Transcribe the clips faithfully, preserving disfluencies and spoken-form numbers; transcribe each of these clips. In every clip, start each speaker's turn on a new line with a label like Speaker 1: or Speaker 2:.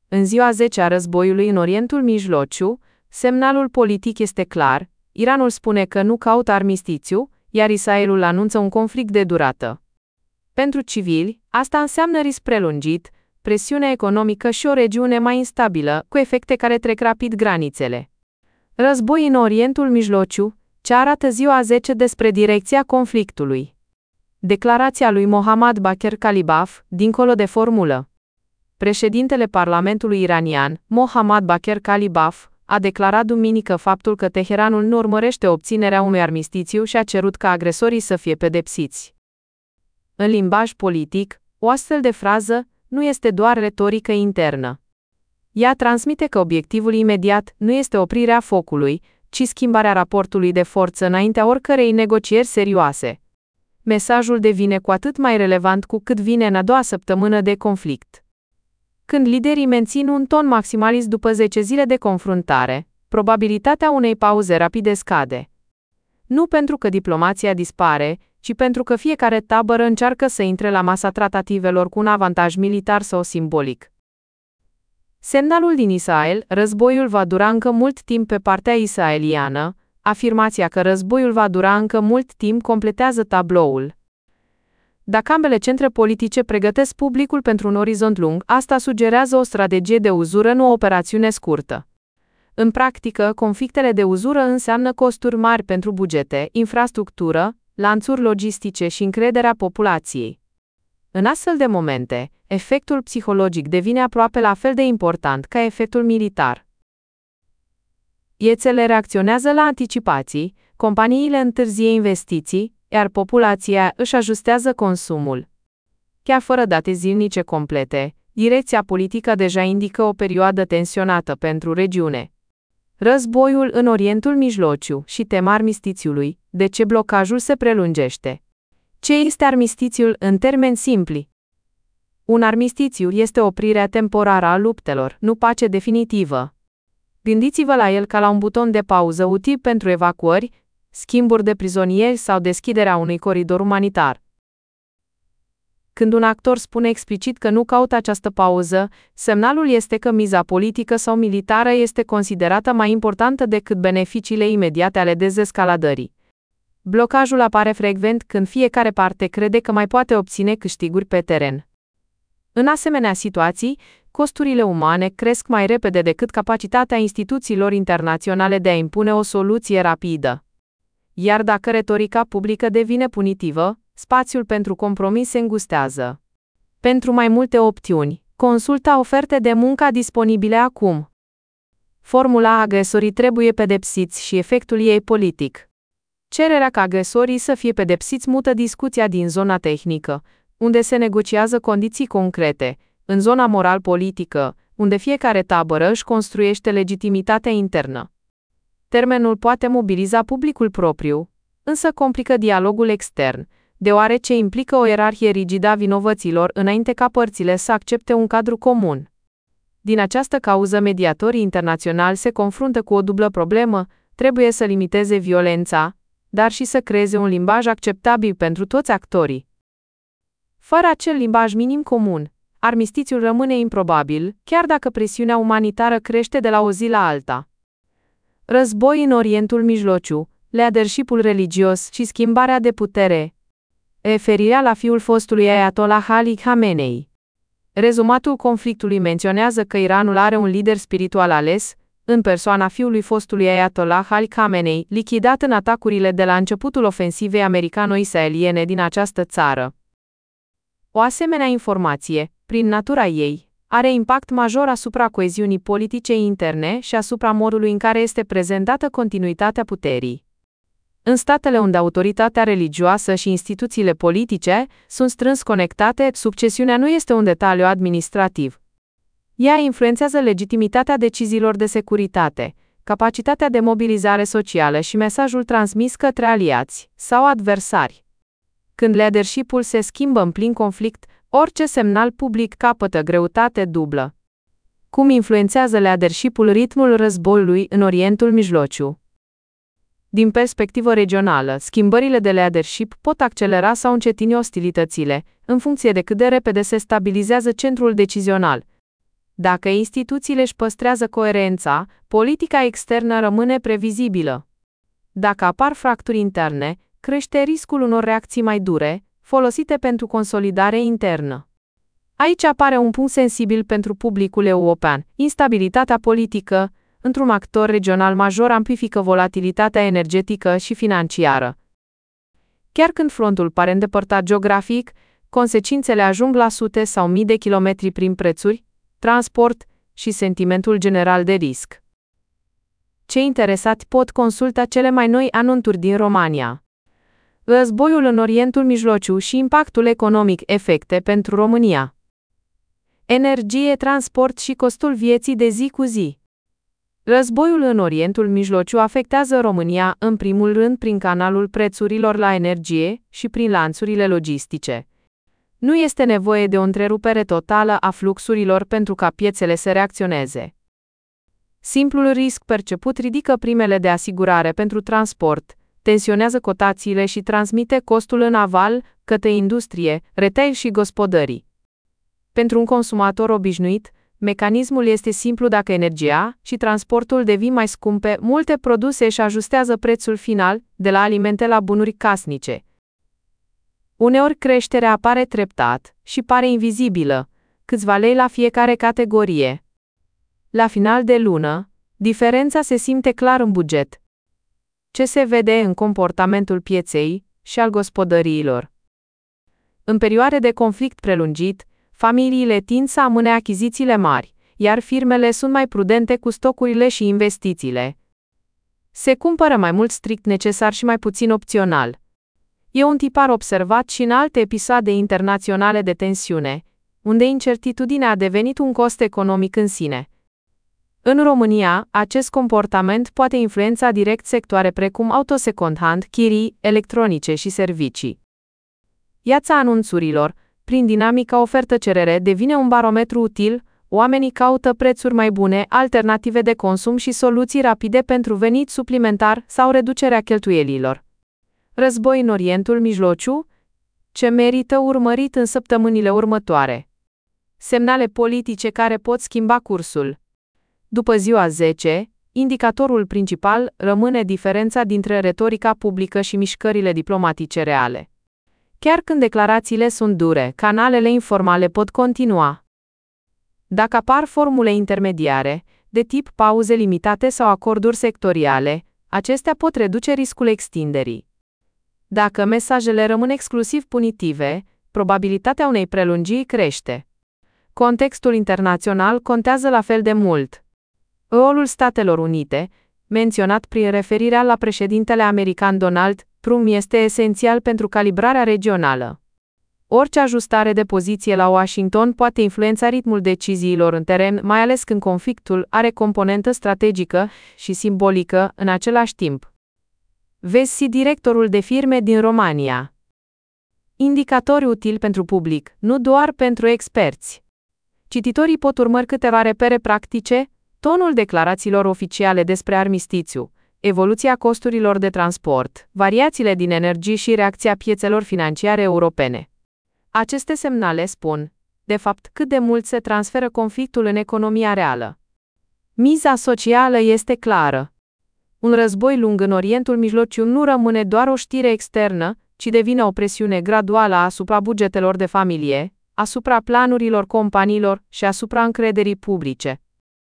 Speaker 1: În ziua zece a războiului în Orientul Mijlociu, semnalul politic este clar, Iranul spune că nu caută armistițiu, iar Israelul anunță un conflict de durată. Pentru civili, asta înseamnă risc prelungit, presiune economică și o regiune mai instabilă, cu efecte care trec rapid granițele. Război în Orientul Mijlociu, ce arată ziua zece despre direcția conflictului. Declarația lui Mohammad Bagher Kalibaf, dincolo de formulă. Președintele Parlamentului iranian, Mohammad Bagher Kalibaf, a declarat duminică faptul că Teheranul nu urmărește obținerea unui armistițiu și a cerut ca agresorii să fie pedepsiți. În limbaj politic, o astfel de frază nu este doar retorică internă. Ea transmite că obiectivul imediat nu este oprirea focului, ci schimbarea raportului de forță înaintea oricărei negocieri serioase. Mesajul devine cu atât mai relevant cu cât vine în a doua săptămână de conflict. Când liderii mențin un ton maximalist după zece zile de confruntare, probabilitatea unei pauze rapide scade. Nu pentru că diplomația dispare, ci pentru că fiecare tabără încearcă să intre la masa tratativelor cu un avantaj militar sau simbolic. Semnalul din Israel, războiul va dura încă mult timp pe partea israeliană, afirmația că războiul va dura încă mult timp completează tabloul. Dacă ambele centre politice pregătesc publicul pentru un orizont lung, asta sugerează o strategie de uzură, nu o operațiune scurtă. În practică, conflictele de uzură înseamnă costuri mari pentru bugete, infrastructură, lanțuri logistice și încrederea populației. În astfel de momente, efectul psihologic devine aproape la fel de important ca efectul militar. Piețele reacționează la anticipații, companiile întârzie investiții, iar populația își ajustează consumul. Chiar fără date zilnice complete, direcția politică deja indică o perioadă tensionată pentru regiune. Războiul în Orientul Mijlociu și tema armistițiului, de ce blocajul se prelungește? Ce este armistițiul în termeni simpli? Un armistițiu este oprirea temporară a luptelor, nu pace definitivă. Gândiți-vă la el ca la un buton de pauză util pentru evacuări, schimburi de prizonieri sau deschiderea unui coridor umanitar. Când un actor spune explicit că nu caută această pauză, semnalul este că miza politică sau militară este considerată mai importantă decât beneficiile imediate ale dezescaladării. Blocajul apare frecvent când fiecare parte crede că mai poate obține câștiguri pe teren. În asemenea situații, costurile umane cresc mai repede decât capacitatea instituțiilor internaționale de a impune o soluție rapidă. Iar dacă retorica publică devine punitivă, spațiul pentru compromis se îngustează. Pentru mai multe opțiuni, consulta oferte de muncă disponibile acum. Formula agresorii trebuie pedepsiți și efectul ei politic. Cererea ca agresorii să fie pedepsiți mută discuția din zona tehnică, unde se negociază condiții concrete, în zona moral-politică, unde fiecare tabără își construiește legitimitatea internă. Termenul poate mobiliza publicul propriu, însă complică dialogul extern, deoarece implică o ierarhie rigidă a vinovăților înainte ca părțile să accepte un cadru comun. Din această cauză, mediatorii internaționali se confruntă cu o dublă problemă: trebuie să limiteze violența, dar și să creeze un limbaj acceptabil pentru toți actorii. Fără acel limbaj minim comun, armistițiul rămâne improbabil, chiar dacă presiunea umanitară crește de la o zi la alta. Război în Orientul Mijlociu, leadership-ul religios și schimbarea de putere. Referirea la fiul fostului Ayatollah Ali Khamenei. Rezumatul conflictului menționează că Iranul are un lider spiritual ales, în persoana fiului fostului Ayatollah Ali Khamenei, lichidat în atacurile de la începutul ofensivei americano-israeliene din această țară. O asemenea informație, prin natura ei, are impact major asupra coeziunii politice interne și asupra modului în care este prezentată continuitatea puterii. În statele unde autoritatea religioasă și instituțiile politice sunt strâns conectate, succesiunea nu este un detaliu administrativ. Ea influențează legitimitatea deciziilor de securitate, capacitatea de mobilizare socială și mesajul transmis către aliați sau adversari. Când leadership-ul se schimbă în plin conflict, orice semnal public capătă greutate dublă. Cum influențează leadership-ul ritmul războiului în Orientul Mijlociu? Din perspectivă regională, schimbările de leadership pot accelera sau încetini ostilitățile, în funcție de cât de repede se stabilizează centrul decizional. Dacă instituțiile își păstrează coerența, politica externă rămâne previzibilă. Dacă apar fracturi interne, crește riscul unor reacții mai dure, folosite pentru consolidare internă. Aici apare un punct sensibil pentru publicul european. Instabilitatea politică, într-un actor regional major, amplifică volatilitatea energetică și financiară. Chiar când frontul pare îndepărtat geografic, consecințele ajung la sute sau mii de kilometri prin prețuri, transport și sentimentul general de risc. Cei interesați pot consulta cele mai noi anunțuri din România. Războiul în Orientul Mijlociu și impactul economic, efecte pentru România. Energie, transport și costul vieții de zi cu zi. Războiul în Orientul Mijlociu afectează România în primul rând prin canalul prețurilor la energie și prin lanțurile logistice. Nu este nevoie de o întrerupere totală a fluxurilor pentru ca piețele să reacționeze. Simplul risc perceput ridică primele de asigurare pentru transport, tensionează cotațiile și transmite costul în aval către industrie, retail și gospodării. Pentru un consumator obișnuit, mecanismul este simplu: dacă energia și transportul devin mai scumpe, multe produse își ajustează prețul final, de la alimente la bunuri casnice. Uneori creșterea apare treptat și pare invizibilă, câțiva lei la fiecare categorie. La final de lună, diferența se simte clar în buget. Ce se vede în comportamentul pieței și al gospodăriilor. În perioade de conflict prelungit, familiile tind să amâne achizițiile mari, iar firmele sunt mai prudente cu stocurile și investițiile. Se cumpără mai mult strict necesar și mai puțin opțional. E un tipar observat și în alte episoade internaționale de tensiune, unde incertitudinea a devenit un cost economic în sine. În România, acest comportament poate influența direct sectoare precum auto second-hand, chirii, electronice și servicii. Piața anunțurilor, prin dinamica ofertă-cerere, devine un barometru util. Oamenii caută prețuri mai bune, alternative de consum și soluții rapide pentru venit suplimentar sau reducerea cheltuielilor. Război în Orientul Mijlociu? Ce merită urmărit în săptămânile următoare? Semnale politice care pot schimba cursul. După ziua zece, indicatorul principal rămâne diferența dintre retorica publică și mișcările diplomatice reale. Chiar când declarațiile sunt dure, canalele informale pot continua. Dacă apar formule intermediare, de tip pauze limitate sau acorduri sectoriale, acestea pot reduce riscul extinderii. Dacă mesajele rămân exclusiv punitive, probabilitatea unei prelungiri crește. Contextul internațional contează la fel de mult. Rolul Statelor Unite, menționat prin referirea la președintele american Donald Trump, este esențial pentru calibrarea regională. Orice ajustare de poziție la Washington poate influența ritmul deciziilor în teren, mai ales când conflictul are componentă strategică și simbolică în același timp. Vezi directorul de firme din România. Indicatori utili pentru public, nu doar pentru experți. Cititorii pot urmări câteva repere practice: tonul declarațiilor oficiale despre armistițiu, evoluția costurilor de transport, variațiile din energie și reacția piețelor financiare europene. Aceste semnale spun, de fapt, cât de mult se transferă conflictul în economia reală. Miza socială este clară. Un război lung în Orientul Mijlociu nu rămâne doar o știre externă, ci devine o presiune graduală asupra bugetelor de familie, asupra planurilor companiilor și asupra încrederii publice.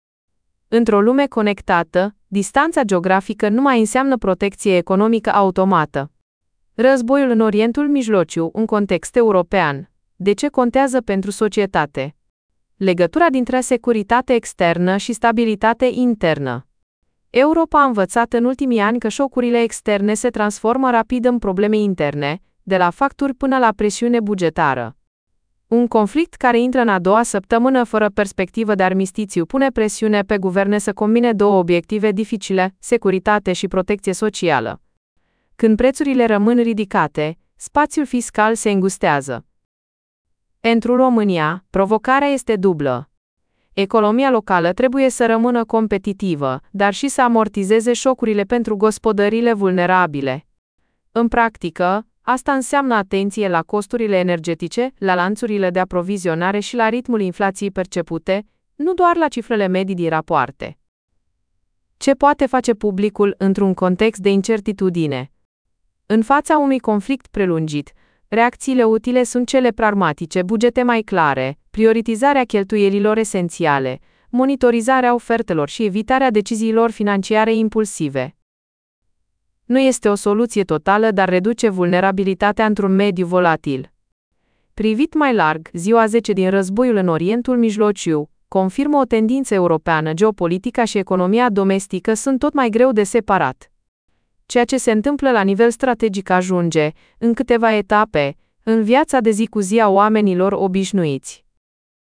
Speaker 1: Într-o lume conectată, distanța geografică nu mai înseamnă protecție economică automată. Războiul în Orientul Mijlociu, un context european. De ce contează pentru societate? Legătura dintre securitate externă și stabilitate internă. Europa a învățat în ultimii ani că șocurile externe se transformă rapid în probleme interne, de la facturi până la presiune bugetară. Un conflict care intră în a doua săptămână fără perspectivă de armistițiu pune presiune pe guverne să combine două obiective dificile, securitate și protecție socială. Când prețurile rămân ridicate, spațiul fiscal se îngustează. Pentru România, provocarea este dublă. Economia locală trebuie să rămână competitivă, dar și să amortizeze șocurile pentru gospodăriile vulnerabile. În practică, asta înseamnă atenție la costurile energetice, la lanțurile de aprovizionare și la ritmul inflației percepute, nu doar la cifrele medii din rapoarte. Ce poate face publicul într-un context de incertitudine? În fața unui conflict prelungit, reacțiile utile sunt cele pragmatice, bugete mai clare, prioritizarea cheltuielilor esențiale, monitorizarea ofertelor și evitarea deciziilor financiare impulsive. Nu este o soluție totală, dar reduce vulnerabilitatea într-un mediu volatil. Privit mai larg, ziua zece din războiul în Orientul Mijlociu confirmă o tendință europeană: geopolitica și economia domestică sunt tot mai greu de separat. Ceea ce se întâmplă la nivel strategic ajunge, în câteva etape, în viața de zi cu zi a oamenilor obișnuiți.